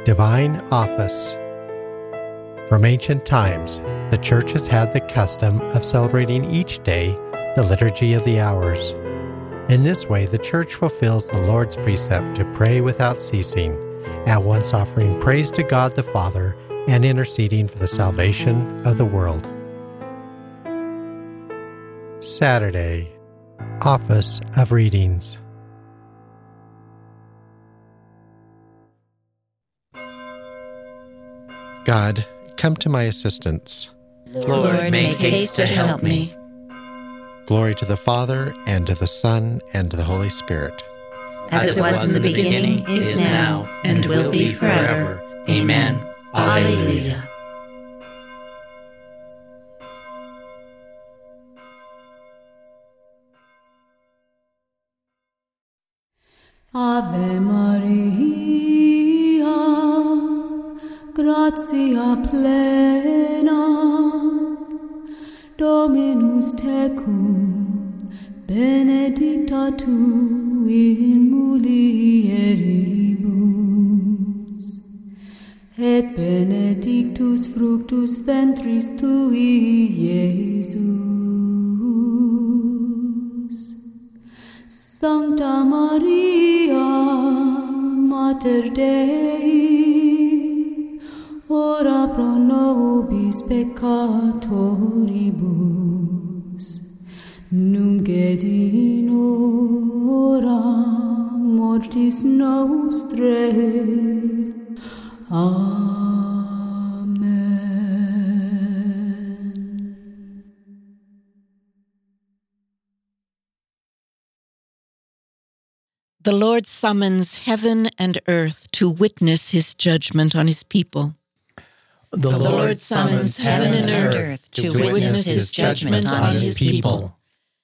Divine Office. From ancient times, the Church has had the custom of celebrating each day the Liturgy of the Hours. In this way, the Church fulfills the Lord's precept to pray without ceasing, at once offering praise to God the Father and interceding for the salvation of the world. Saturday, Office of Readings. God, come to my assistance. Lord, make haste to help me. Glory to the Father, and to the Son, and to the Holy Spirit. As it was in the beginning, is now, and will be forever. Amen. Alleluia. Ave Maria, gratia plena, Dominus tecum, benedicta tu in mulieribus, et benedictus fructus ventris tui, Iesus. Sancta Maria, Mater Dei, ora pro nobis peccatoribus, nunc et in hora mortis nostrae. Amen. The Lord summons heaven and earth to witness his judgment on his people. The Lord summons heaven and earth to witness his judgment on his people.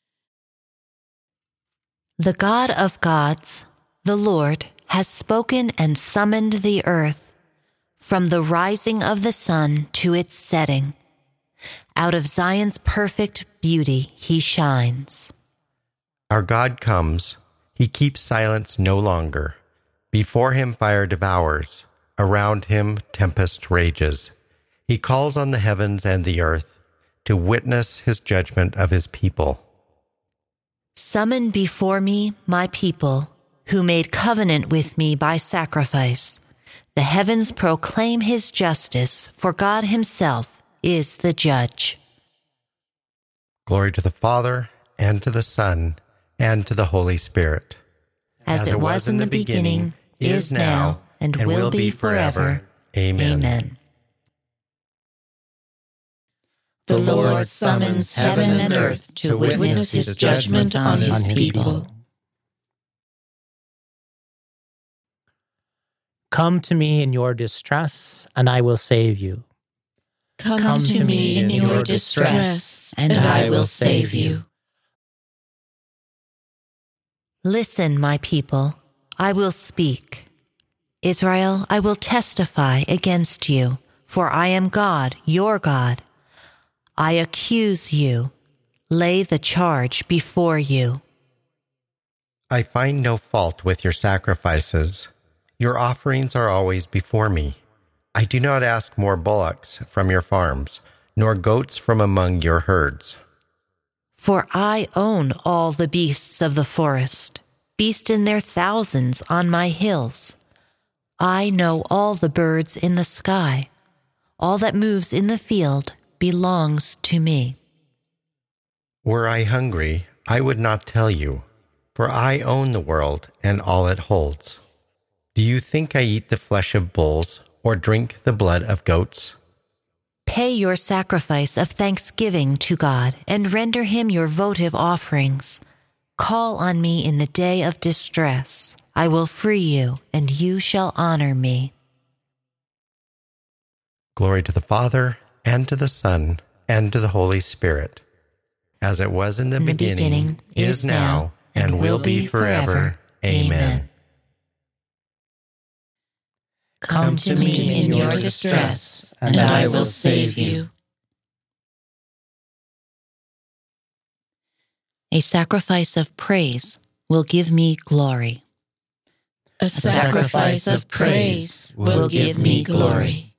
The God of gods, the Lord, has spoken and summoned the earth from the rising of the sun to its setting. Out of Zion's perfect beauty he shines. Our God comes. He keeps silence no longer. Before him fire devours. Around him tempest rages. He calls on the heavens and the earth to witness his judgment of his people. Summon before me my people, who made covenant with me by sacrifice. The heavens proclaim his justice, for God himself is the judge. Glory to the Father, and to the Son, and to the Holy Spirit. As it was in the beginning, is now, and will be forever. Amen. Amen. The Lord summons heaven and earth to witness his judgment on his people. Come to me in your distress, and I will save you. Come to me in your distress, and I will save you. Listen, my people, I will speak. Israel, I will testify against you, for I am God, your God. I accuse you, lay the charge before you. I find no fault with your sacrifices. Your offerings are always before me. I do not ask more bullocks from your farms, nor goats from among your herds. For I own all the beasts of the forest, beasts in their thousands on my hills. I know all the birds in the sky. All that moves in the field belongs to me. Were I hungry, I would not tell you, for I own the world and all it holds. Do you think I eat the flesh of bulls or drink the blood of goats? Pay your sacrifice of thanksgiving to God and render him your votive offerings. Call on me in the day of distress. I will free you, and you shall honor me. Glory to the Father, and to the Son, and to the Holy Spirit. As it was in the beginning, is now, and will be forever. Amen. Come to me in your distress, and I will save you. A sacrifice of praise will give me glory. A sacrifice of praise will give me glory.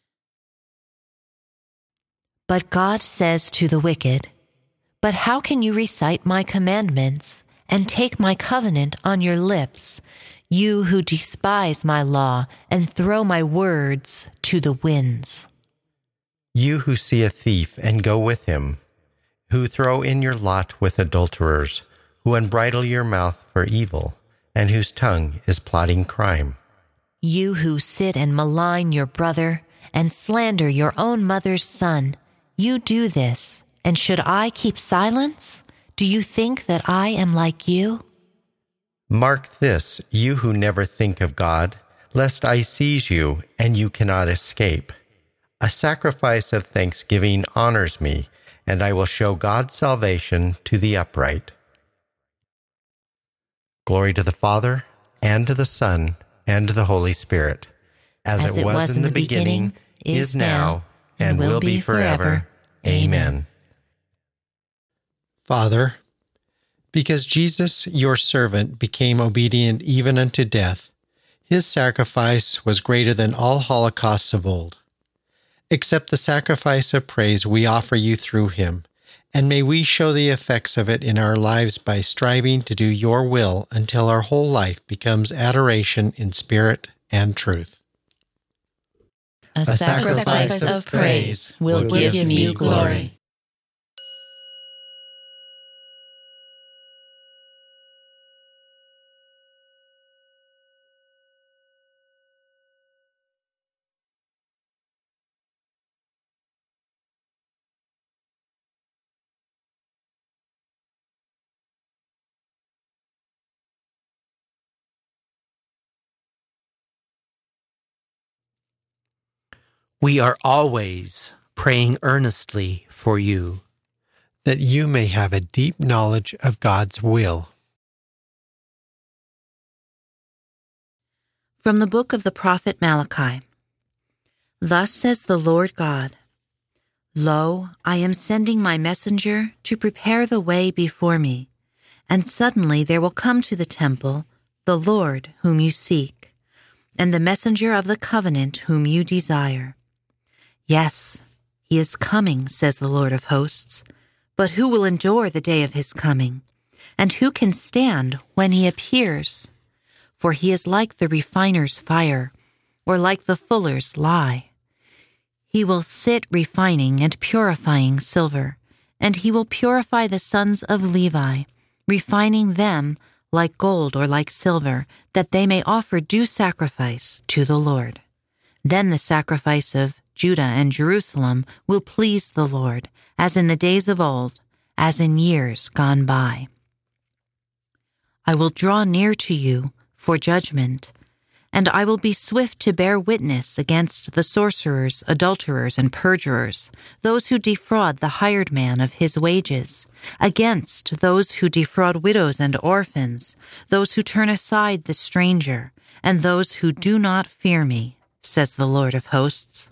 But God says to the wicked, "But how can you recite my commandments and take my covenant on your lips, you who despise my law and throw my words to the winds?" You who see a thief and go with him, who throw in your lot with adulterers, who unbridle your mouth for evil, and whose tongue is plotting crime. You who sit and malign your brother and slander your own mother's son, you do this, and should I keep silence? Do you think that I am like you? Mark this, you who never think of God, lest I seize you and you cannot escape. A sacrifice of thanksgiving honors me, and I will show God's salvation to the upright. Glory to the Father, and to the Son, and to the Holy Spirit, as it was in the beginning, is now, and will be forever. Amen. Father, because Jesus, your servant, became obedient even unto death, his sacrifice was greater than all holocausts of old. Accept the sacrifice of praise we offer you through him, and may we show the effects of it in our lives by striving to do your will until our whole life becomes adoration in spirit and truth. A sacrifice of praise will give me glory. We are always praying earnestly for you, that you may have a deep knowledge of God's will. From the book of the prophet Malachi. Thus says the Lord God, "Lo, I am sending my messenger to prepare the way before me, and suddenly there will come to the temple the Lord whom you seek, and the messenger of the covenant whom you desire. Yes, he is coming, says the Lord of hosts, but who will endure the day of his coming? And who can stand when he appears? For he is like the refiner's fire, or like the fuller's lye. He will sit refining and purifying silver, and he will purify the sons of Levi, refining them like gold or like silver, that they may offer due sacrifice to the Lord. Then the sacrifice of Judah and Jerusalem will please the Lord, as in the days of old, as in years gone by. I will draw near to you for judgment, and I will be swift to bear witness against the sorcerers, adulterers, and perjurers, those who defraud the hired man of his wages, against those who defraud widows and orphans, those who turn aside the stranger, and those who do not fear me, says the Lord of hosts.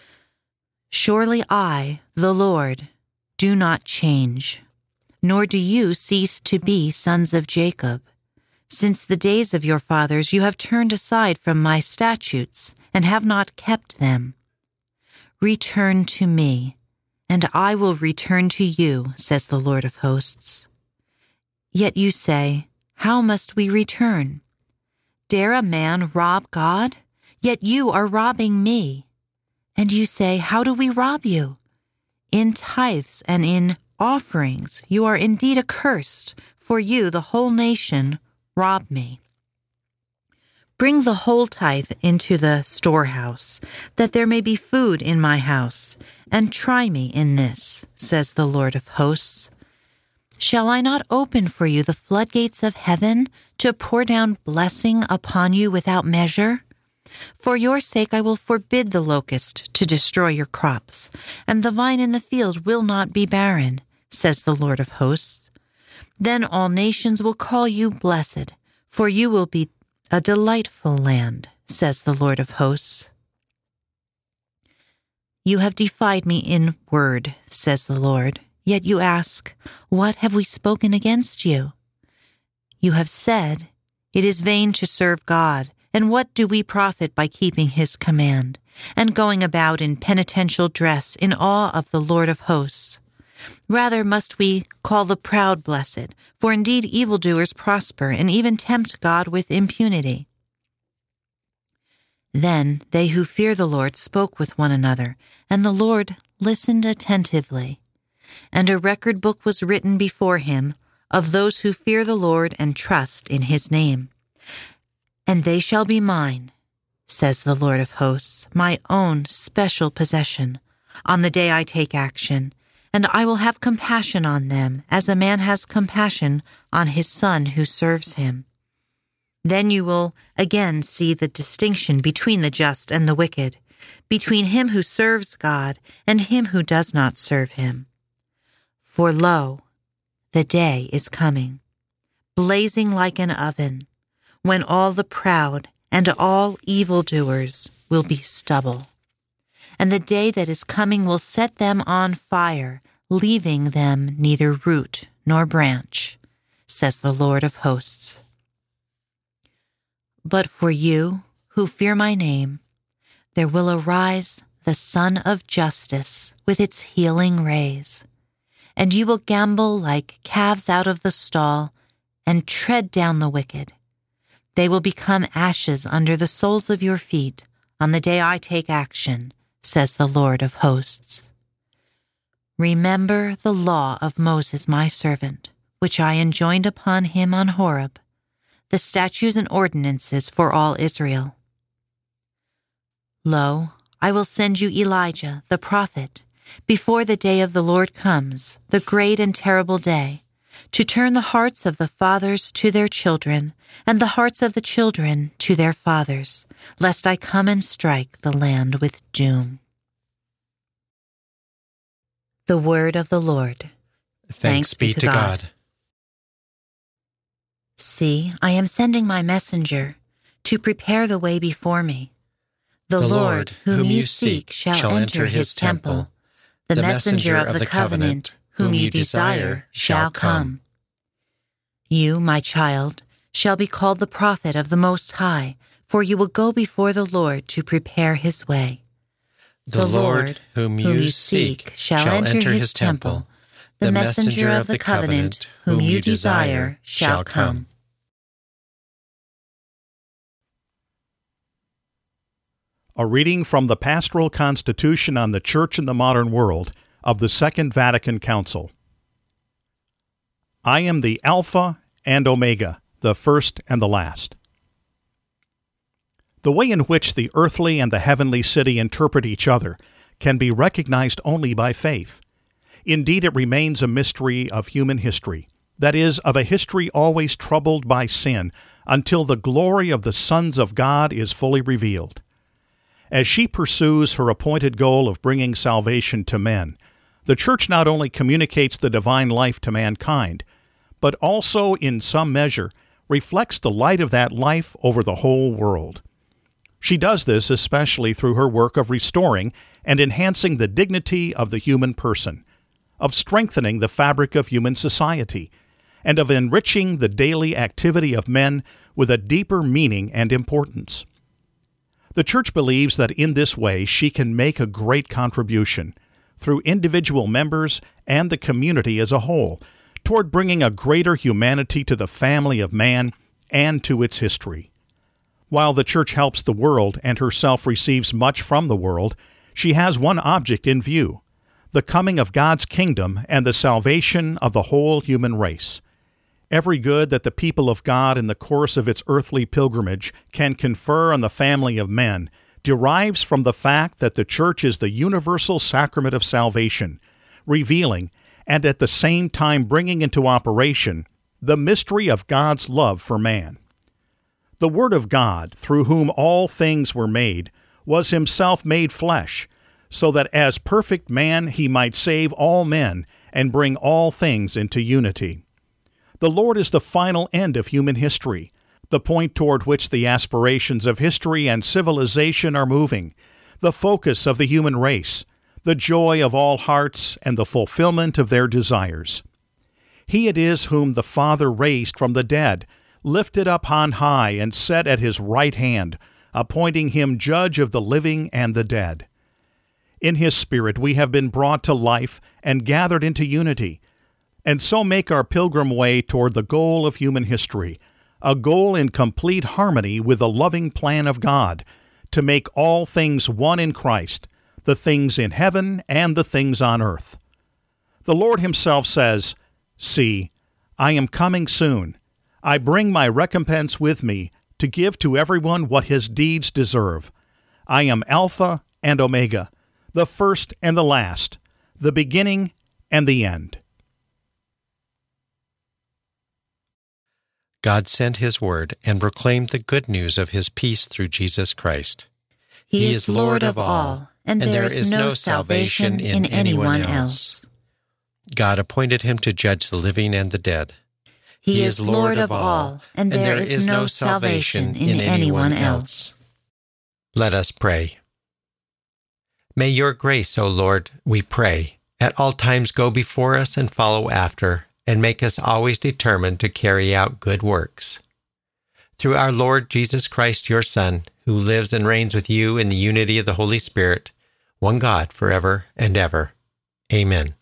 Surely I, the Lord, do not change, nor do you cease to be sons of Jacob. Since the days of your fathers you have turned aside from my statutes and have not kept them. Return to me, and I will return to you, says the Lord of hosts. Yet you say, how must we return? Dare a man rob God? Yet you are robbing me. And you say, how do we rob you? In tithes and in offerings you are indeed accursed, for you, the whole nation, rob me. Bring the whole tithe into the storehouse, that there may be food in my house, and try me in this, says the Lord of hosts. Shall I not open for you the floodgates of heaven to pour down blessing upon you without measure? For your sake I will forbid the locust to destroy your crops, and the vine in the field will not be barren, says the Lord of hosts. Then all nations will call you blessed, for you will be a delightful land, says the Lord of hosts. You have defied me in word, says the Lord, yet you ask, what have we spoken against you? You have said, it is vain to serve God, And what do we profit by keeping his command, and going about in penitential dress in awe of the Lord of hosts? Rather must we call the proud blessed, for indeed evildoers prosper and even tempt God with impunity. Then they who fear the Lord spoke with one another, and the Lord listened attentively. And a record book was written before him of those who fear the Lord and trust in his name. And they shall be mine, says the Lord of hosts, my own special possession, on the day I take action, and I will have compassion on them as a man has compassion on his son who serves him. Then you will again see the distinction between the just and the wicked, between him who serves God and him who does not serve him. For lo, the day is coming, blazing like an oven, when all the proud and all evildoers will be stubble. And the day that is coming will set them on fire, leaving them neither root nor branch, says the Lord of hosts. But for you who fear my name, there will arise the Sun of Justice with its healing rays, and you will gambol like calves out of the stall and tread down the wicked. They will become ashes under the soles of your feet on the day I take action, says the Lord of hosts. Remember the law of Moses my servant, which I enjoined upon him on Horeb, the statutes and ordinances for all Israel. Lo, I will send you Elijah, the prophet, before the day of the Lord comes, the great and terrible day, to turn the hearts of the fathers to their children, and the hearts of the children to their fathers, lest I come and strike the land with doom. The word of the Lord. Thanks be to God. See, I am sending my messenger to prepare the way before me. The Lord, whom you seek, shall enter his temple. The messenger of the covenant, whom you desire, shall come. You, my child, shall be called the prophet of the Most High, for you will go before the Lord to prepare his way. The Lord, whom you seek, shall enter his temple. The messenger of the covenant, whom you desire, shall come. A reading from the Pastoral Constitution on the Church in the Modern World of the Second Vatican Council. I am the Alpha and Omega, the first and the last. The way in which the earthly and the heavenly city interpret each other can be recognized only by faith. Indeed, it remains a mystery of human history, that is, of a history always troubled by sin, until the glory of the sons of God is fully revealed. As she pursues her appointed goal of bringing salvation to men, the Church not only communicates the divine life to mankind, but also, in some measure, reflects the light of that life over the whole world. She does this especially through her work of restoring and enhancing the dignity of the human person, of strengthening the fabric of human society, and of enriching the daily activity of men with a deeper meaning and importance. The Church believes that in this way she can make a great contribution, through individual members and the community as a whole, toward bringing a greater humanity to the family of man and to its history. While the Church helps the world and herself receives much from the world, she has one object in view: the coming of God's kingdom and the salvation of the whole human race. Every good that the people of God in the course of its earthly pilgrimage can confer on the family of men derives from the fact that the Church is the universal sacrament of salvation, revealing, and at the same time bringing into operation, the mystery of God's love for man. The Word of God, through whom all things were made, was himself made flesh, so that as perfect man he might save all men and bring all things into unity. The Lord is the final end of human history, the point toward which the aspirations of history and civilization are moving, the focus of the human race, the joy of all hearts, and the fulfillment of their desires. He it is whom the Father raised from the dead, lifted up on high and set at his right hand, appointing him judge of the living and the dead. In his Spirit we have been brought to life and gathered into unity, and so make our pilgrim way toward the goal of human history, a goal in complete harmony with the loving plan of God, to make all things one in Christ, the things in heaven and the things on earth. The Lord himself says, "See, I am coming soon. I bring my recompense with me to give to everyone what his deeds deserve. I am Alpha and Omega, the first and the last, the beginning and the end." God sent his word and proclaimed the good news of his peace through Jesus Christ. He is Lord of all, and there is no salvation in anyone else. God appointed him to judge the living and the dead. He is Lord of all, and there is no salvation in anyone else. Let us pray. May your grace, O Lord, we pray, at all times go before us and follow after, and make us always determined to carry out good works. Through our Lord Jesus Christ, your Son, who lives and reigns with you in the unity of the Holy Spirit, one God forever and ever. Amen.